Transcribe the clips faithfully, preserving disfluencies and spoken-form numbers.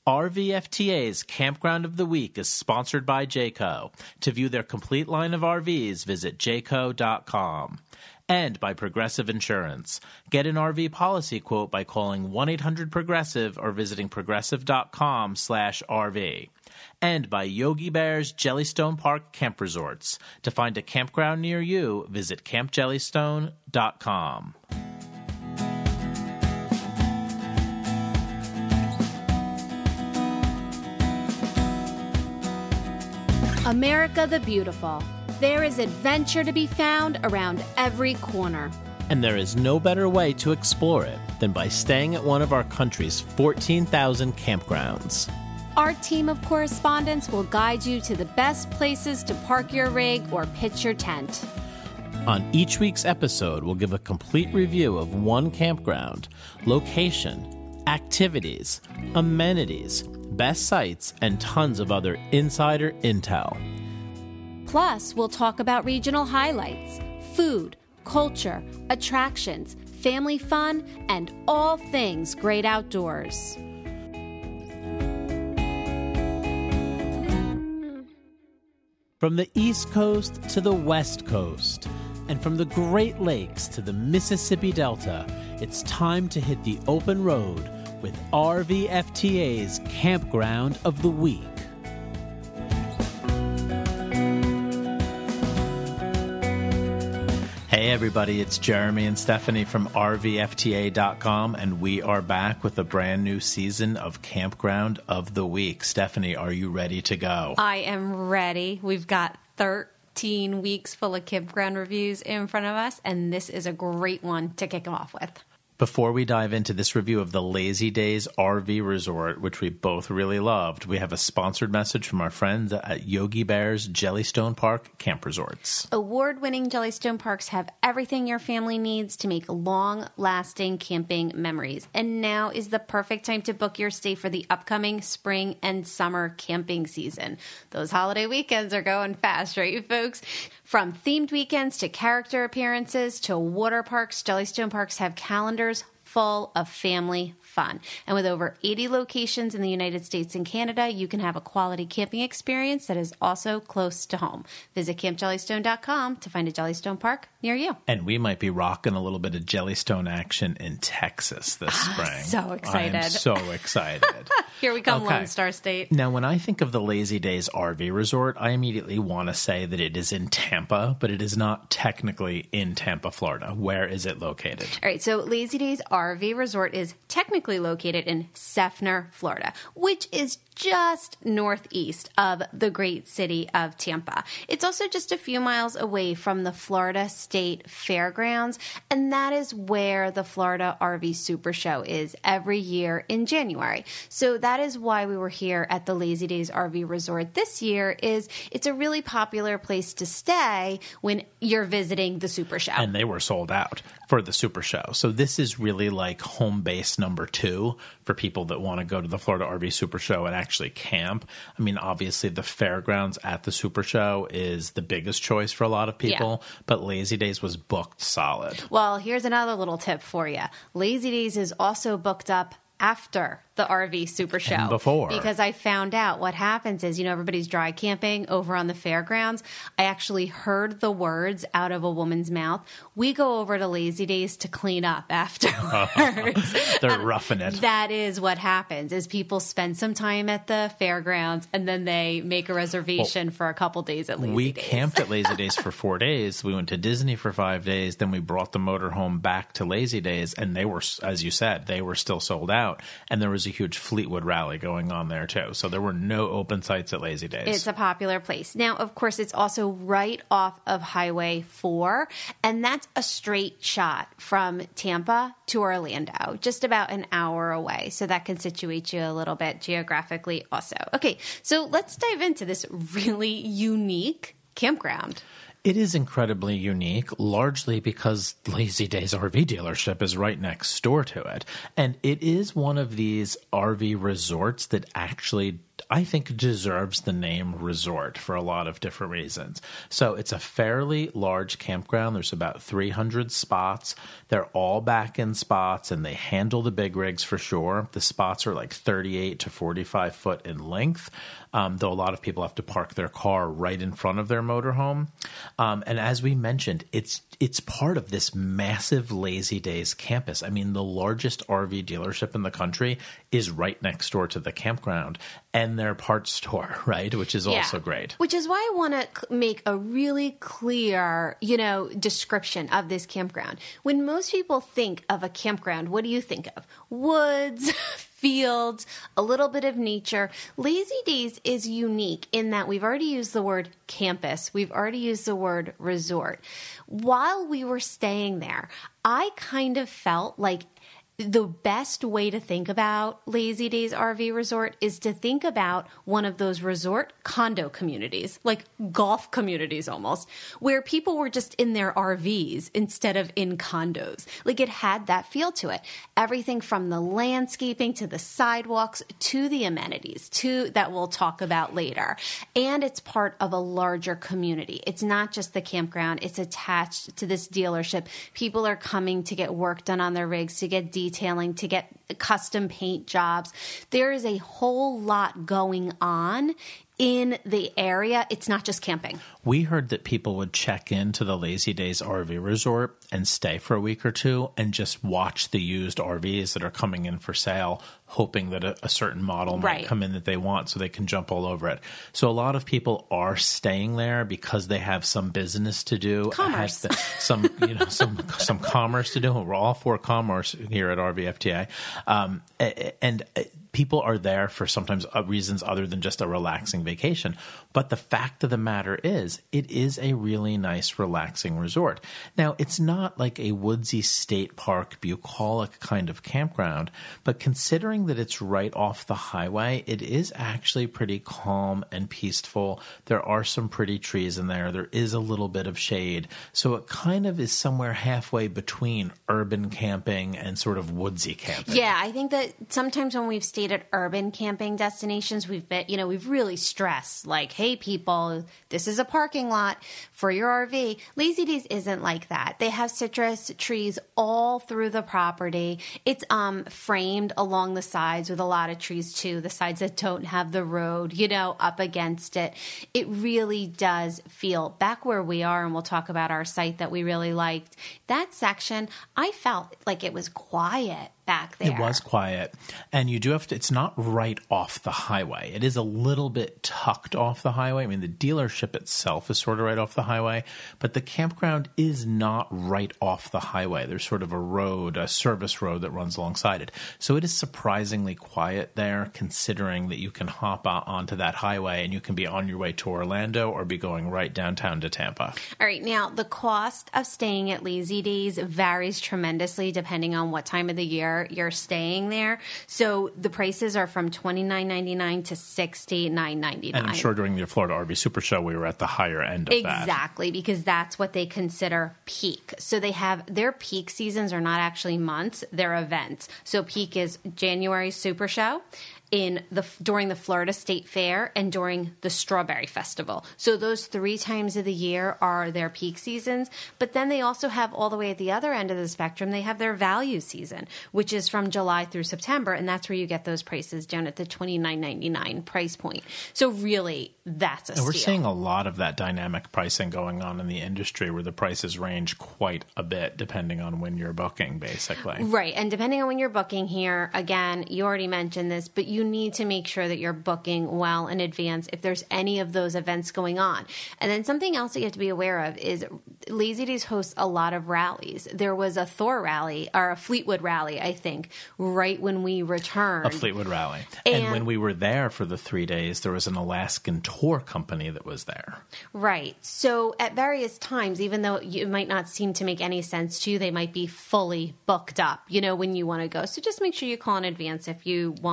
R V F T A's Campground of the Week is sponsored by Jayco. To view their complete line of R Vs, visit jayco dot com. And by Progressive Insurance. Get an R V policy quote by calling one eight hundred progressive or visiting progressive dot com slash R V. And by Yogi Bear's Jellystone Park Camp Resorts. To find a campground near you, visit camp jellystone dot com. America the Beautiful. There is adventure to be found around every corner. And there is no better way to explore it than by staying at one of our country's fourteen thousand campgrounds. Our team of correspondents will guide you to the best places to park your rig or pitch your tent. On each week's episode, we'll give a complete review of one campground, location, activities, amenities, best sites, and tons of other insider intel. Plus, we'll talk about regional highlights, food, culture, attractions, family fun, and all things great outdoors. From the East Coast to the West Coast, and from the Great Lakes to the Mississippi Delta, it's time to hit the open road with R V F T A's Campground of the Week. Hey everybody, it's Jeremy and Stephanie from R V F T A dot com, and we are back with a brand new season of Campground of the Week. Stephanie, are you ready to go? I am ready. We've got thirteen weeks full of campground reviews in front of us, and this is a great one to kick off with. Before we dive into this review of the Lazy Days R V Resort, which we both really loved, we have a sponsored message from our friends at Yogi Bear's Jellystone Park Camp Resorts. Award-winning Jellystone Parks have everything your family needs to make long-lasting camping memories. And now is the perfect time to book your stay for the upcoming spring and summer camping season. Those holiday weekends are going fast, right, folks? From themed weekends to character appearances to water parks, Jellystone Parks have calendars full of family fun. And with over eighty locations in the United States and Canada, you can have a quality camping experience that is also close to home. Visit camp jellystone dot com to find a Jellystone Park near you. And we might be rocking a little bit of Jellystone action in Texas this spring. So excited. I'm so excited. Here we come, Okay. Lone Star State. Now, when I think of the Lazy Days R V Resort, I immediately want to say that it is in Tampa, but it is not technically in Tampa, Florida. Where is it located? All right, so Lazy Days R V Resort is technically located in Seffner, Florida, which is just northeast of the great city of Tampa. It's also just a few miles away from the Florida State Fairgrounds, and that is where the Florida R V Super Show is every year in January. So that is why we were here at the Lazy Days R V Resort this year. Is it's a really popular place to stay when you're visiting the Super Show. And they were sold out for the Super Show. So this is really like home base number two for people that want to go to the Florida R V Super Show and actually camp. I mean, obviously the fairgrounds at the Super Show is the biggest choice for a lot of people, yeah. But Lazy Days was booked solid. Well, here's another little tip for you. Lazy Days is also booked up after the R V Super Show. And before. Because I found out what happens is, you know, everybody's dry camping over on the fairgrounds. I actually heard the words out of a woman's mouth. We go over to Lazy Days to clean up afterwards. They're roughing it. That is what happens, is people spend some time at the fairgrounds and then they make a reservation well, for a couple days at Lazy we Days. We camped at Lazy Days for four days. We went to Disney for five days. Then we brought the motorhome back to Lazy Days, and they were, as you said, they were still sold out. And there was a huge Fleetwood rally going on there too. So there were no open sites at Lazy Days. It's a popular place. Now, of course, it's also right off of Highway four, and that's a straight shot from Tampa to Orlando, just about an hour away. So that can situate you a little bit geographically also. Okay, so let's dive into this really unique campground. It is incredibly unique, largely because Lazy Days R V dealership is right next door to it. And it is one of these R V resorts that actually, I think, deserves the name resort for a lot of different reasons. So it's a fairly large campground. There's about three hundred spots. They're all back-in spots, and they handle the big rigs for sure. The spots are like thirty-eight to forty-five foot in length, um, though a lot of people have to park their car right in front of their motorhome. Um, and as we mentioned, it's it's part of this massive Lazy Days campus. I mean, the largest R V dealership in the country is right next door to the campground, and their parts store, right, which is yeah. also great. Which is why I want to make a really clear, you know, description of this campground. When most people think of a campground, what do you think of? Woods, fields, a little bit of nature. Lazy Days is unique in that we've already used the word campus. We've already used the word resort. While we were staying there, I kind of felt like the best way to think about Lazy Days R V Resort is to think about one of those resort condo communities, like golf communities almost, where people were just in their R Vs instead of in condos. Like it had that feel to it. Everything from the landscaping to the sidewalks to the amenities to that we'll talk about later. And it's part of a larger community. It's not just the campground. It's attached to this dealership. People are coming to get work done on their rigs, to get detailing, to get custom paint jobs. There is a whole lot going on in the area. It's not just camping. We heard that people would check into the Lazy Days R V Resort and stay for a week or two and just watch the used R Vs that are coming in for sale, hoping that a, a certain model might right. come in that they want so they can jump all over it. So a lot of people are staying there because they have some business to do. Commerce. The, some, you know, some, some commerce to do. We're all for commerce here at R V F T A. Um, and people are there for sometimes reasons other than just a relaxing vacation. But the fact of the matter is, it is a really nice, relaxing resort. Now, it's not like a woodsy state park, bucolic kind of campground, but considering that it's right off the highway, it is actually pretty calm and peaceful. There are some pretty trees in there. There is a little bit of shade. So it kind of is somewhere halfway between urban camping and sort of woodsy camping. Yeah, I think that sometimes when we've stayed at urban camping destinations, we've been, you know, we've really stressed like, hey, people, this is a parking lot for your R V. Lazy Days isn't like that. They have citrus trees all through the property. It's um framed along the sides with a lot of trees too, the sides that don't have the road, you know, up against it. It really does feel back where we are, and we'll talk about our site that we really liked. That section, I felt like it was quiet back there. It was quiet. And you do have to, it's not right off the highway. It is a little bit tucked off the highway. I mean, the dealership itself is sort of right off the highway, but the campground is not right off the highway. There's sort of a road, a service road that runs alongside it. So it is surprisingly quiet there, considering that you can hop out onto that highway and you can be on your way to Orlando or be going right downtown to Tampa. All right. Now, the cost of staying at Lazy Days varies tremendously depending on what time of the year you're staying there. So the prices are from twenty-nine ninety-nine to sixty-nine ninety-nine. And I'm sure during the Florida R V Super Show, we were at the higher end of exactly, that. Exactly, because that's what they consider peak. So they have, their peak seasons are not actually months, they're events. So peak is January Super Show, in the during the Florida State Fair, and during the Strawberry Festival. So those three times of the year are their peak seasons. But then they also have, all the way at the other end of the spectrum, they have their value season, which is from July through September, and that's where you get those prices down at the twenty-nine ninety-nine price point. So really, that's a and steal. We're seeing a lot of that dynamic pricing going on in the industry, where the prices range quite a bit depending on when you're booking, basically. Right, and depending on when you're booking here, again, you already mentioned this, but you need to make sure that you're booking well in advance if there's any of those events going on. And then something else that you have to be aware of is Lazy Days hosts a lot of rallies. There was a Thor rally, or a Fleetwood rally, I think, right when we returned. A Fleetwood rally. And, and when we were there for the three days, there was an Alaskan tour company that was there. Right. So at various times, even though it might not seem to make any sense to you, they might be fully booked up, you know, when you want to go. So just make sure you call in advance if you want to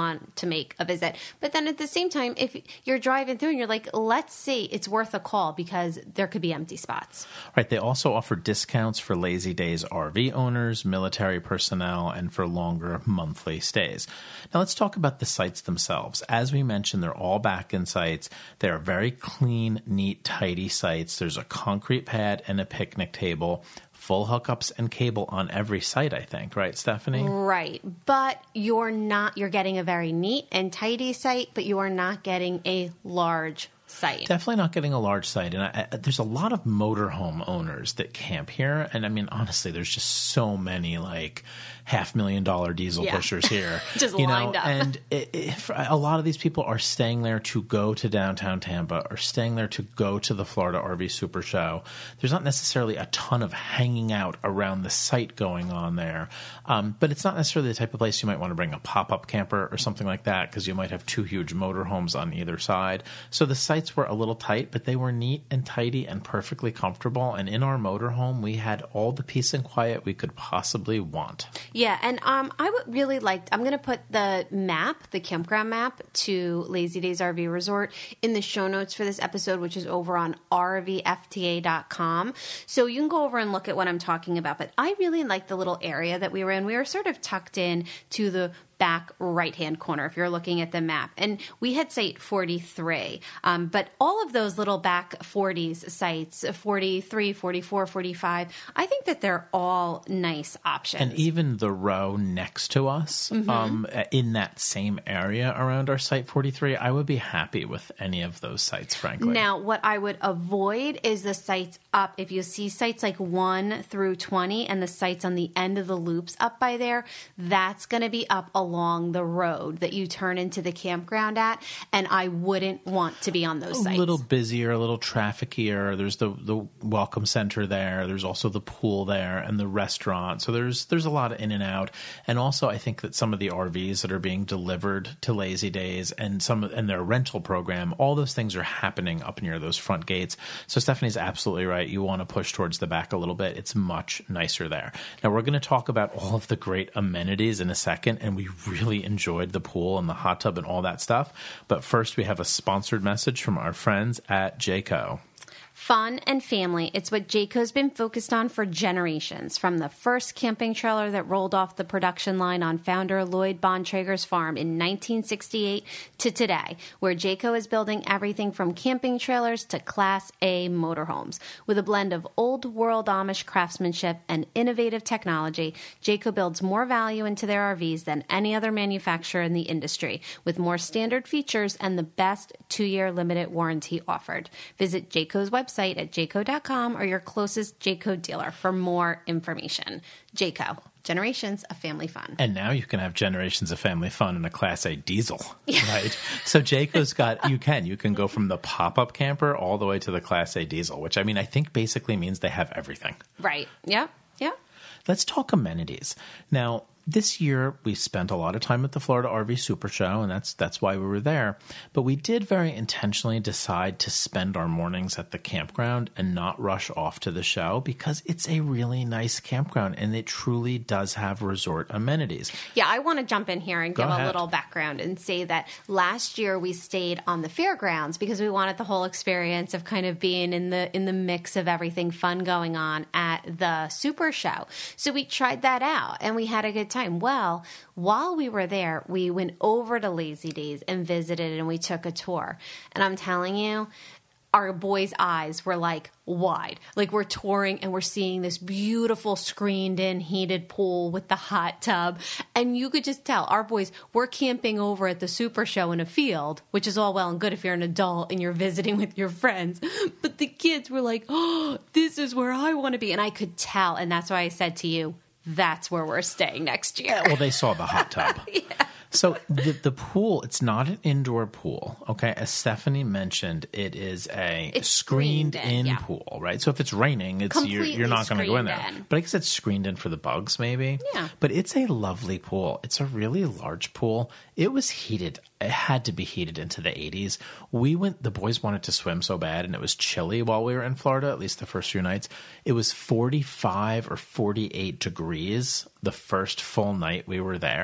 make a visit. But then at the same time, if you're driving through and you're like, let's see, it's worth a call because there could be empty spots. Right. They also offer discounts for Lazy Days R V owners, military personnel, and for longer monthly stays. Now let's talk about the sites themselves. As we mentioned, they're all back-in sites. They are very clean, neat, tidy sites. There's a concrete pad and a picnic table. Full hookups and cable on every site, I think. Right, Stephanie? Right. But you're not, you're getting a very neat and tidy site, but you are not getting a large site. Definitely not getting a large site. And I, I, there's a lot of motorhome owners that camp here. And I mean, honestly, there's just so many like half million dollar diesel yeah. pushers here. Just you lined know? up. And it, it, a lot of these people are staying there to go to downtown Tampa or staying there to go to the Florida R V Super Show. There's not necessarily a ton of hanging out around the site going on there. Um, but it's not necessarily the type of place you might want to bring a pop-up camper or something like that because you might have two huge motorhomes on either side. So the sites were a little tight, but they were neat and tidy and perfectly comfortable. And in our motorhome, we had all the peace and quiet we could possibly want. Yeah, and um, I would really like, I'm going to put the map, the campground map to Lazy Days R V Resort in the show notes for this episode, which is over on R V F T A dot com. So you can go over and look at what I'm talking about. But I really like the little area that we were in. We were sort of tucked in to the back right-hand corner if you're looking at the map. And we had site forty-three. Um, but all of those little back forties sites, forty-three, forty-four, forty-five, I think that they're all nice options. And even the row next to us, mm-hmm. um, in that same area around our site forty-three, I would be happy with any of those sites, frankly. Now, what I would avoid is the sites up. If you see sites like one through twenty and the sites on the end of the loops up by there, that's going to be up a along the road that you turn into the campground at, and I wouldn't want to be on those sites. A little busier, a little traffickier. There's the the welcome center there. There's also the pool there and the restaurant. So there's there's a lot of in and out. And also I think that some of the R Vs that are being delivered to Lazy Days and some and their rental program, all those things are happening up near those front gates. So Stephanie's absolutely right. You want to push towards the back a little bit. It's much nicer there. Now we're going to talk about all of the great amenities in a second, and we really enjoyed the pool and the hot tub and all that stuff. But first, we have a sponsored message from our friends at Jayco. Fun and family. It's what Jayco's been focused on for generations, from the first camping trailer that rolled off the production line on founder Lloyd Bontrager's farm in nineteen sixty-eight to today, where Jayco is building everything from camping trailers to Class A motorhomes. With a blend of old-world Amish craftsmanship and innovative technology, Jayco builds more value into their R Vs than any other manufacturer in the industry, with more standard features and the best two-year limited warranty offered. Visit Jayco's website at jayco dot com or your closest Jayco dealer for more information. Jayco, generations of family fun. And now you can have generations of family fun in a Class A diesel, right? So Jayco's got, you can, you can go from the pop-up camper all the way to the Class A diesel, which I mean, I think basically means they have everything. Right. Yeah. Yeah. Let's talk amenities. Now, this year, we spent a lot of time at the Florida R V Super Show, and that's that's why we were there. But we did very intentionally decide to spend our mornings at the campground and not rush off to the show because it's a really nice campground, and it truly does have resort amenities. Yeah, I want to jump in here and Go give ahead. a little background and say that last year we stayed on the fairgrounds because we wanted the whole experience of kind of being in the in the mix of everything fun going on at the Super Show. So we tried that out, and we had a good time. Well, while we were there, we went over to Lazy Days and visited, and we took a tour. And I'm telling you, our boys' eyes were like wide. Like we're touring and we're seeing this beautiful screened-in heated pool with the hot tub. And you could just tell our boys were camping over at the Super Show in a field, which is all well and good if you're an adult and you're visiting with your friends. But the kids were like, oh, this is where I want to be. And I could tell. And that's why I said to you, that's where we're staying next year. Well, they saw the hot tub. Yeah. So the the pool, it's not an indoor pool, okay? As Stephanie mentioned, it is a It's screened, screened in, in yeah. pool, right? So if it's raining, it's you're, you're not going to go in there. screened in. But I guess it's screened in for the bugs, maybe. Yeah. But it's a lovely pool. It's a really large pool. It was heated. It had to be heated into the eighties. We went, the boys wanted to swim so bad, and it was chilly while we were in Florida, at least the first few nights. It was forty-five or forty-eight degrees the first full night we were there.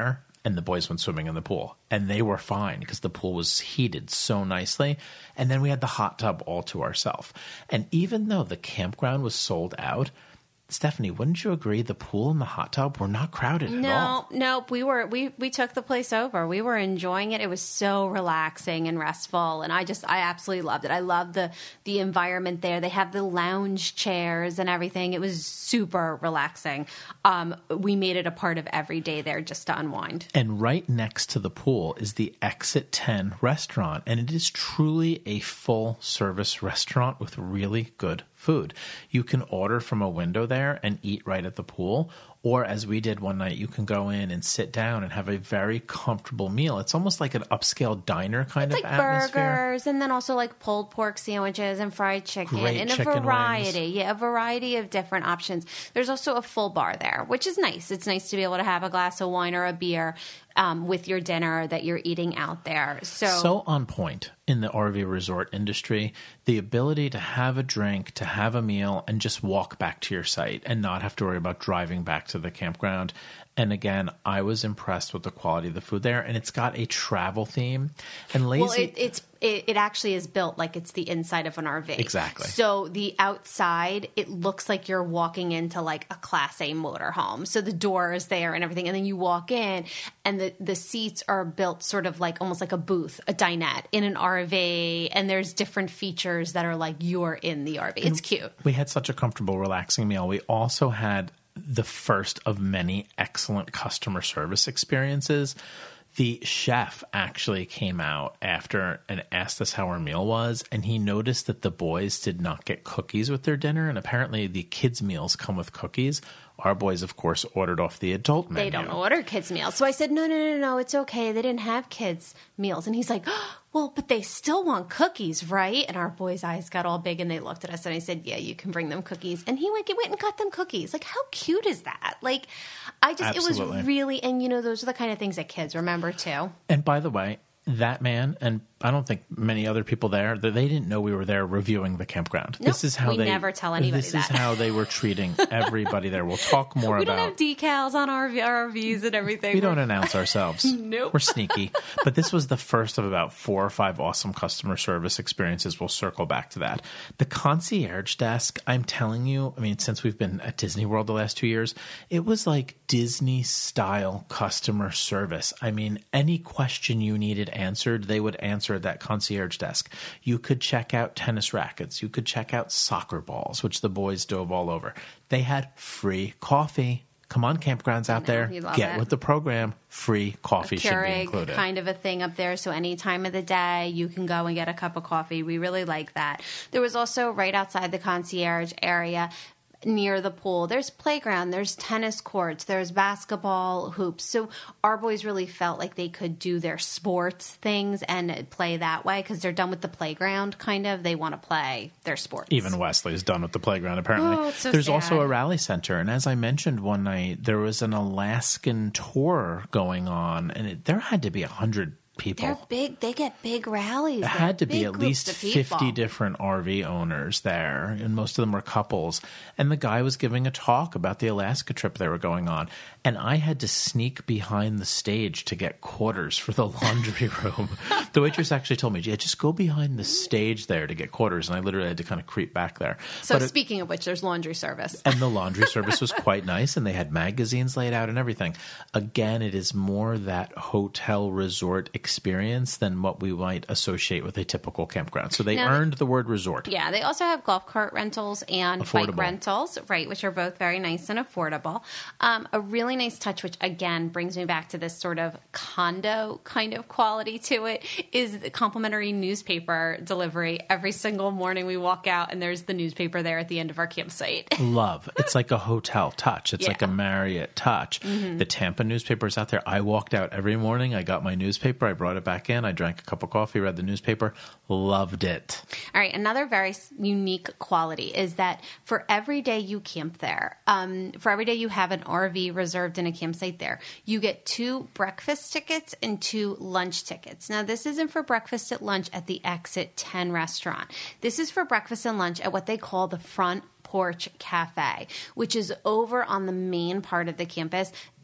and the boys went swimming in the pool. And they were fine because the pool was heated so nicely. And then we had the hot tub all to ourselves. And even though the campground was sold out, Stephanie, wouldn't you agree the pool and the hot tub were not crowded at no, all? No, nope. We were we we took the place over. We were enjoying it. It was so relaxing and restful, and I just I absolutely loved it. I loved the the environment there. They have the lounge chairs and everything. It was super relaxing. Um, we made it a part of every day there just to unwind. And right next to the pool is the Exit ten restaurant, and it is truly a full service restaurant with really good food. You can order from a window there and eat right at the pool, or as we did one night, you can go in and sit down and have a very comfortable meal. It's almost like an upscale diner kind it's of like atmosphere. Burgers, and then also like pulled pork sandwiches and fried chicken, Great and a chicken variety, wings. yeah, a variety of different options. There's also a full bar there, which is nice. It's nice to be able to have a glass of wine or a beer um, with your dinner that you're eating out there. So, so on point in the R V resort industry, the ability to have a drink, to have a meal, and just walk back to your site and not have to worry about driving back to the campground. And again, I was impressed with the quality of the food there, and it's got a travel theme. And lazy, well, it, it's it, it actually is built like it's the inside of an R V. Exactly. So the outside, it looks like you're walking into like a Class A motorhome. So the door is there and everything, and then you walk in, and the the seats are built sort of like almost like a booth, a dinette in an R V, and there's different features that are like you're in the R V. It's cute. We had such a comfortable, relaxing meal. We also had the first of many excellent customer service experiences. The chef actually came out after and asked us how our meal was, and he noticed that the boys did not get cookies with their dinner, and apparently the kids' meals come with cookies. Our boys, of course, ordered off the adult menu. They don't order kids' meals. So I said, no, no, no, no, it's okay. They didn't have kids' meals. And he's like, oh, well, but they still want cookies, right? And our boys' eyes got all big, and they looked at us, and I said, yeah, you can bring them cookies. And he went, went and got them cookies. Like, how cute is that? Like, I just, Absolutely. It was really, and you know, those are the kind of things that kids remember too. And by the way, that man, and I don't think many other people there, that they didn't know we were there reviewing the campground. Nope, this is how we they never tell anybody This that. is how they were treating everybody there. We'll talk more we about. We don't have decals on our R Vs and everything. We don't announce ourselves. Nope. We're sneaky. But this was the first of about four or five awesome customer service experiences. We'll circle back to that. The concierge desk, I'm telling you, I mean, since we've been at Disney World the last two years, it was like Disney-style customer service. I mean, any question you needed answered, they would answer at that concierge desk. You could check out tennis rackets. You could check out soccer balls, which the boys dove all over. They had free coffee. Come on, campgrounds out there, get it. with the program. Free coffee should be Keurig included. Kind of a thing up there. So any time of the day, you can go and get a cup of coffee. We really like that. There was also right outside the concierge area, near the pool, there's playground, there's tennis courts, there's basketball hoops. So our boys really felt like they could do their sports things and play that way because they're done with the playground, kind of. They want to play their sports. Even Wesley's done with the playground, apparently. Oh, it's so There's sad. also a rally center. And as I mentioned one night, there was an Alaskan tour going on, and it, there had to be a hundred people. They're big. They get big rallies. It They're had to be big at groups least of people. fifty different R V owners there, and most of them were couples. And the guy was giving a talk about the Alaska trip they were going on. And I had to sneak behind the stage to get quarters for the laundry room. The waitress actually told me, yeah, just go behind the stage there to get quarters. And I literally had to kind of creep back there. So But it- speaking of which, there's laundry service. and the laundry service was quite nice, and they had magazines laid out and everything. Again, it is more that hotel resort experience than what we might associate with a typical campground. So they Now- earned the word resort. Yeah, they also have golf cart rentals and Affordable. bike rentals, right, which are both very nice and affordable. Um, a really nice touch, which again brings me back to this sort of condo kind of quality to it, is the complimentary newspaper delivery. Every single morning we walk out and there's the newspaper there at the end of our campsite. Love. It's like a hotel touch. It's Yeah. like a Marriott touch. The Tampa newspaper is out there. I walked out every morning. I got my newspaper. I brought it back in. I drank a cup of coffee, read the newspaper. Loved it. All right, another very s- unique quality is that for every day you camp there, um, for every day you have an R V reserved in a campsite there, you get two breakfast tickets and two lunch tickets. Now, this isn't for breakfast at lunch at the Exit ten restaurant. This is for breakfast and lunch at what they call the Front Porch Cafe, which is over on the main part of the campus.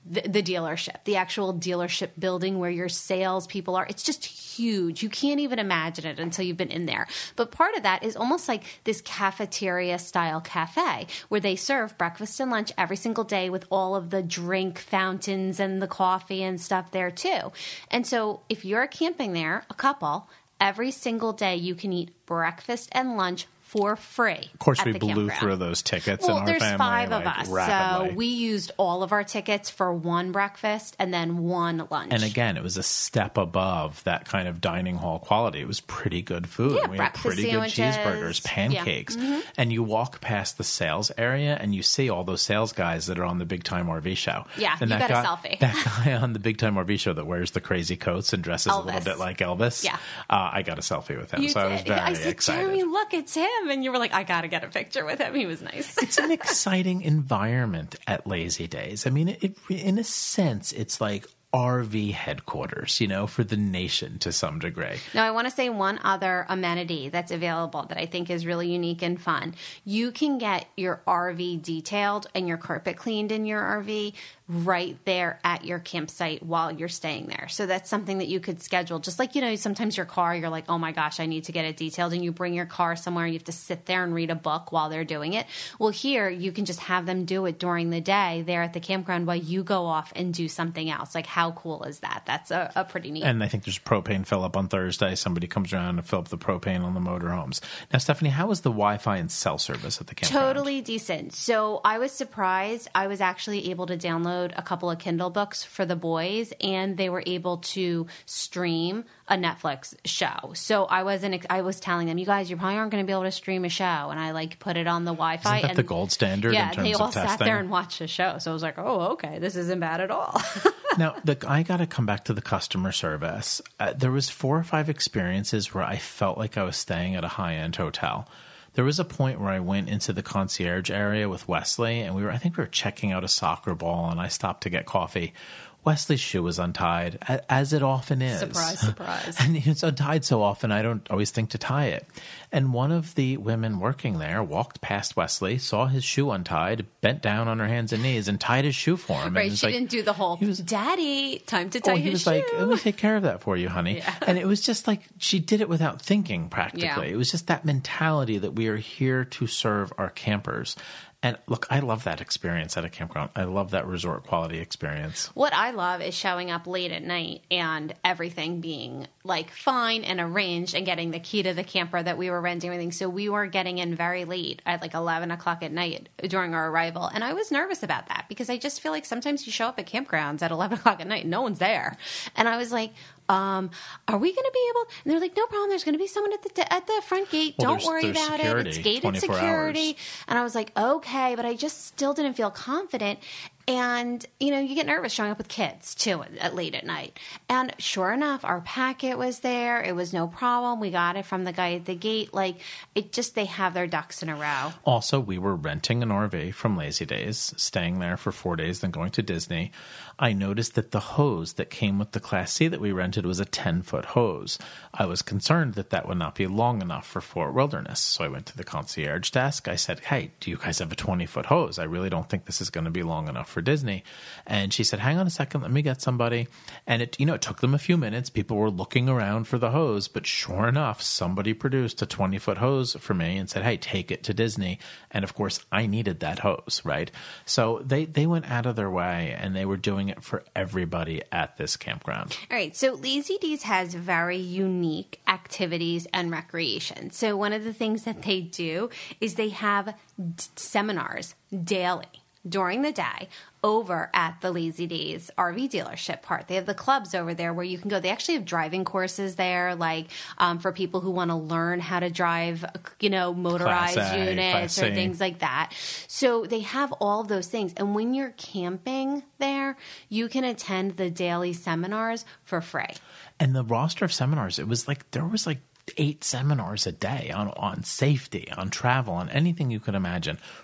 the, the dealership, the actual dealership building where your sales people are. It's just huge. You can't even imagine it until you've been in there. But part of that is almost like this cafeteria style cafe where they serve breakfast and lunch every single day with all of the drink fountains and the coffee and stuff there too. And so if you're camping there, a couple, every single day you can eat breakfast and lunch for free. Of course, at we the blew campground. through those tickets Well, in our there's family, five of like, us, rapidly. so we used all of our tickets for one breakfast and then one lunch. And again, it was a step above that kind of dining hall quality. It was pretty good food. Yeah, we had breakfast pretty sandwiches. good cheeseburgers, pancakes. Yeah. Mm-hmm. And you walk past the sales area and you see all those sales guys that are on the Big Time R V show. Yeah, and you that got a guy, selfie. That guy on the Big Time R V show that wears the crazy coats and dresses Elvis. a little bit like Elvis. Yeah. Uh, I got a selfie with him. You so I was did. very I said, excited. Jeremy, look, it's him. And you were like, I got to get a picture with him. He was nice. It's an exciting environment at Lazy Days. I mean, it, it, in a sense, it's like R V headquarters, you know, for the nation to some degree. Now, I want to say one other amenity that's available that I think is really unique and fun. You can get your R V detailed and your carpet cleaned in your R V right there at your campsite while you're staying there. So that's something that you could schedule. Just like, you know, sometimes your car, you're like, oh my gosh, I need to get it detailed. And you bring your car somewhere and you have to sit there and read a book while they're doing it. Well, here you can just have them do it during the day there at the campground while you go off and do something else. Like, how cool is that? That's a, a pretty neat. And I think there's propane fill up on Thursday. Somebody comes around to fill up the propane on the motorhomes. Now, Stephanie, how was the Wi-Fi and cell service at the campground? Totally decent. So I was surprised. I was actually able to download a couple of Kindle books for the boys, and they were able to stream a Netflix show. So I wasn't. I was telling them, you guys, you probably aren't going to be able to stream a show, and I like put it on the Wi-Fi. Isn't that and the gold standard yeah, in terms they all of testing? sat there and watched the show. So I was like, oh, okay, this isn't bad at all. Now, the, I got to come back to the customer service. Uh, there was four or five experiences where I felt like I was staying at a high-end hotel. There was a point where I went into the concierge area with Wesley, and we were, I think we were checking out a soccer ball, and I stopped to get coffee. Wesley's shoe was untied, as it often is. Surprise, surprise. And it's untied so often, I don't always think to tie it. And one of the women working there walked past Wesley, saw his shoe untied, bent down on her hands and knees, and tied his shoe for him. Right, and was she like, didn't do the whole, was, Daddy, time to tie oh, his he was shoe. like, let me take care of that for you, honey. Yeah. And it was just like, she did it without thinking, practically. Yeah. It was just that mentality that we are here to serve our campers. And look, I love that experience at a campground. I love that resort quality experience. What I love is showing up late at night and everything being like fine and arranged and getting the key to the camper that we were renting and everything. So we were getting in very late at like eleven o'clock at night during our arrival. And I was nervous about that because I just feel like sometimes you show up at campgrounds at eleven o'clock at night and no one's there. And I was like, um, are we going to be able? And they're like, no problem. There's going to be someone at the at the front gate. Well, Don't there's- worry there's about security, it. It's gated twenty-four security. hours. And I was like, okay, but I just still didn't feel confident. And, you know, you get nervous showing up with kids, too, at, at late at night. And sure enough, our packet was there. It was no problem. We got it from the guy at the gate. Like, it just, they have their ducks in a row. Also, we were renting an R V from Lazy Days, staying there for four days, then going to Disney. I noticed that the hose that came with the Class C that we rented was a ten-foot hose. I was concerned that that would not be long enough for Fort Wilderness. So I went to the concierge desk. I said, hey, do you guys have a twenty-foot hose? I really don't think this is going to be long enough for Disney. And she said, hang on a second, let me get somebody. And it, you know, it took them a few minutes. People were looking around for the hose, but sure enough, somebody produced a twenty-foot hose for me and said, hey, take it to Disney. And of course, I needed that hose, right? So they, they went out of their way and they were doing it for everybody at this campground. All right, so Lazy Days has very unique activities and recreation. So one of the things that they do is they have d- seminars daily during the day over at the Lazy Days R V dealership part. They have the clubs over there where you can go. They actually have driving courses there, like um, for people who want to learn how to drive, you know, motorized Class A, units Class or C. things like that. So they have all of those things. And when you're camping there, you can attend the daily seminars for free. And the roster of seminars, it was like, there was like eight seminars a day on, on safety, on travel, on anything you could imagine,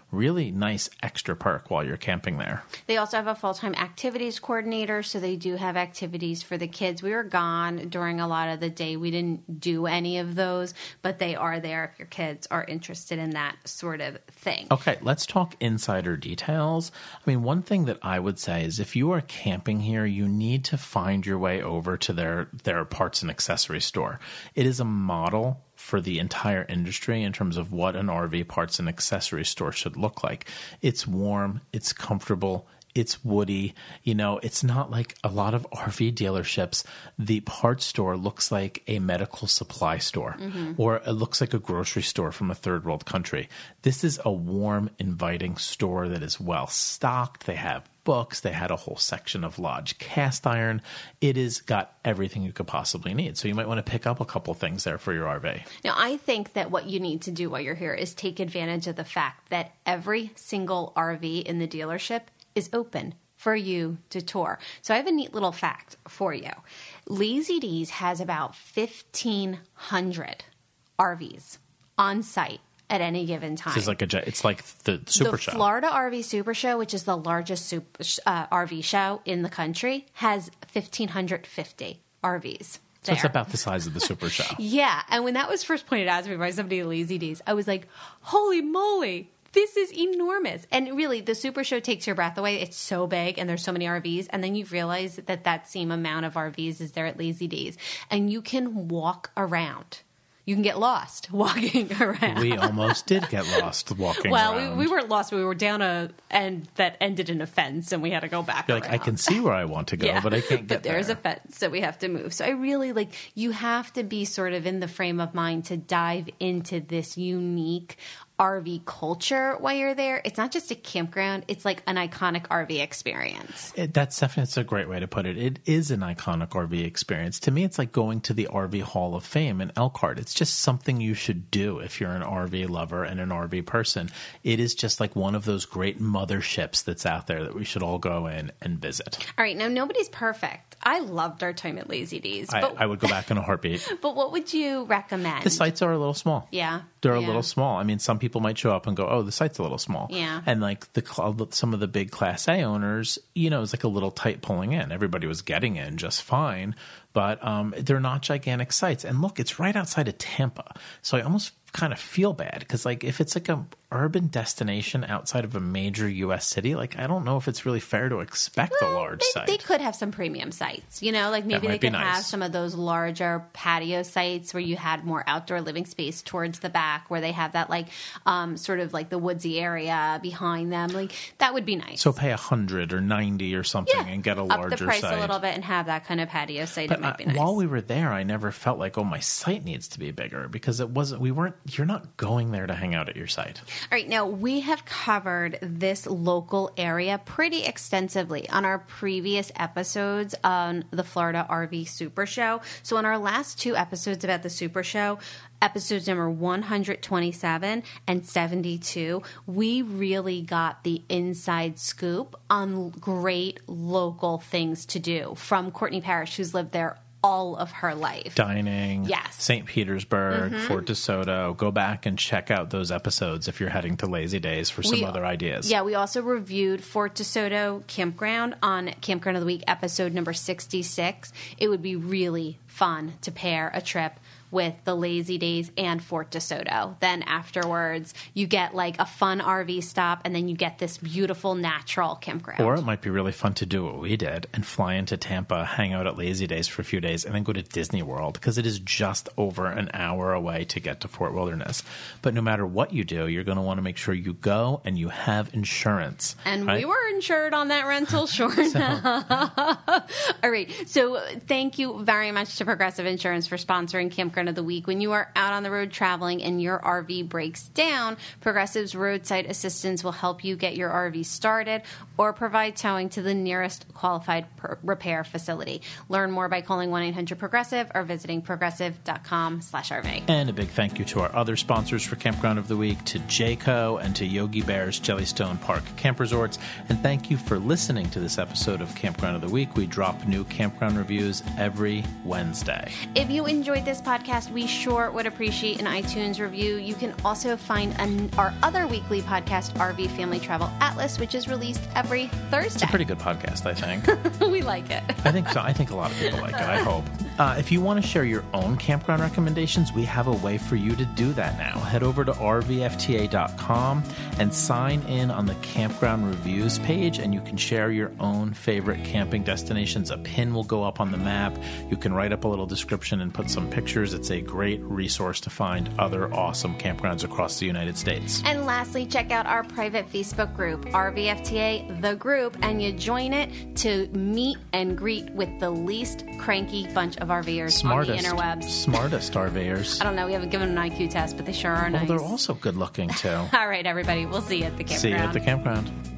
really nice extra perk while you're camping there. They also have a full-time activities coordinator, so they do have activities for the kids. We were gone during a lot of the day. We didn't do any of those, but they are there if your kids are interested in that sort of thing. Okay, let's talk insider details. I mean, one thing that I would say is if you are camping here, you need to find your way over to their, their parts and accessory store. It is a model for the entire industry in terms of what an R V parts and accessory store should look like. It's warm, it's comfortable, it's woody. You know, it's not like a lot of R V dealerships. The parts store looks like a medical supply store, mm-hmm. or it looks like a grocery store from a third world country. This is a warm, inviting store that is well stocked. They have books. They had a whole section of Lodge cast iron. It has got everything you could possibly need. So you might want to pick up a couple things there for your R V. Now, I think that what you need to do while you're here is take advantage of the fact that every single R V in the dealership is open for you to tour. So I have a neat little fact for you. Lazy Days has about fifteen hundred R Vs on site at any given time. It's like a, it's like the Super the Show. The Florida R V Super Show, which is the largest super, uh, R V show in the country, has one thousand five hundred fifty R Vs. So it's about the size of the Super Show. Yeah. And when that was first pointed out to me by somebody at Lazy Days, I was like, holy moly, this is enormous. And really, the Super Show takes your breath away. It's so big and there's so many R Vs. And then you realize that that same amount of R Vs is there at Lazy Days. And you can walk around. You can get lost walking around. We almost did get lost walking well, around. Well, we, we weren't lost. We were down a end that ended in a fence, and we had to go back You're around. like, I can see where I want to go, yeah. but I can't get but there's there. a fence, so we have to move. So I really, like, you have to be sort of in the frame of mind to dive into this unique R V culture while you're there. It's not just a campground. It's like an iconic R V experience. It, that's definitely that's a great way to put it. It is an iconic R V experience. To me, it's like going to the R V Hall of Fame in Elkhart. It's just something you should do if you're an R V lover and an R V person. It is just like one of those great motherships that's out there that we should all go in and visit. All right. Now, nobody's perfect. I loved our time at Lazy Days. I, but, I would go back in a heartbeat. But what would you recommend? The sites are a little small. Yeah. They're yeah. a little small. I mean, some people might show up and go, oh, the site's a little small. Yeah. And like the some of the big Class A owners, you know, it's like a little tight pulling in. Everybody was getting in just fine, but um, they're not gigantic sites. And look, it's right outside of Tampa. So I almost kind of feel bad because like if it's like a urban destination outside of a major U S city, like I don't know if it's really fair to expect well, a large they, site. They could have some premium sites, you know, like maybe they could nice. have some of those larger patio sites where you had more outdoor living space towards the back, where they have that like um, sort of like the woodsy area behind them. Like that would be nice. So pay a hundred or ninety or something yeah. and get a larger up the price site a little bit and have that kind of patio site. But it might uh, be nice. While we were there, I never felt like, oh, my site needs to be bigger because it wasn't. We weren't. You're not going there to hang out at your site. All right. Now, we have covered this local area pretty extensively on our previous episodes on the Florida R V Super Show. So on our last two episodes about the Super Show, episodes number one twenty-seven and seventy-two, we really got the inside scoop on great local things to do from Courtney Parrish, who's lived there all of her life. Dining, yes. Saint Petersburg, mm-hmm. Fort DeSoto. Go back and check out those episodes if you're heading to Lazy Days for some we, other ideas. Yeah, we also reviewed Fort DeSoto Campground on Campground of the Week, episode number sixty-six. It would be really fun to pair a trip with the Lazy Days and Fort DeSoto. Then afterwards, you get like a fun R V stop, and then you get this beautiful natural campground. Or it might be really fun to do what we did and fly into Tampa, hang out at Lazy Days for a few days, and then go to Disney World because it is just over an hour away to get to Fort Wilderness. But no matter what you do, you're going to want to make sure you go and you have insurance. And right? we were insured on that rental, sure enough. All right. So thank you very much to Progressive Insurance for sponsoring Campground of the Week. When you are out on the road traveling and your R V breaks down, Progressive's roadside assistance will help you get your R V started or provide towing to the nearest qualified per- repair facility. Learn more by calling one eight hundred progressive or visiting progressive.com slash RV. And a big thank you to our other sponsors for Campground of the Week, to Jayco and to Yogi Bear's Jellystone Park Camp Resorts. And thank you for listening to this episode of Campground of the Week. We drop new campground reviews every Wednesday. Wednesday. If you enjoyed this podcast, we sure would appreciate an iTunes review. You can also find an, our other weekly podcast, R V Family Travel Atlas, which is released every Thursday. It's a pretty good podcast, I think. We like it. I think so. I think a lot of people like it, I hope. Uh, if you want to share your own campground recommendations, we have a way for you to do that now. Head over to R V F T A dot com and sign in on the campground reviews page, and you can share your own favorite camping destinations. A pin will go up on the map. You can write up a little description and put some pictures. It's a great resource to find other awesome campgrounds across the United States. And lastly, check out our private Facebook group, R V F T A, the group, and you join it to meet and greet with the least cranky bunch of RVers Smartest, on the interwebs. Smartest RVers. I don't know. We haven't given them an I Q test, but they sure are nice. Well, they're also good looking, too. All right, everybody. We'll see you at the campground. See you at the campground.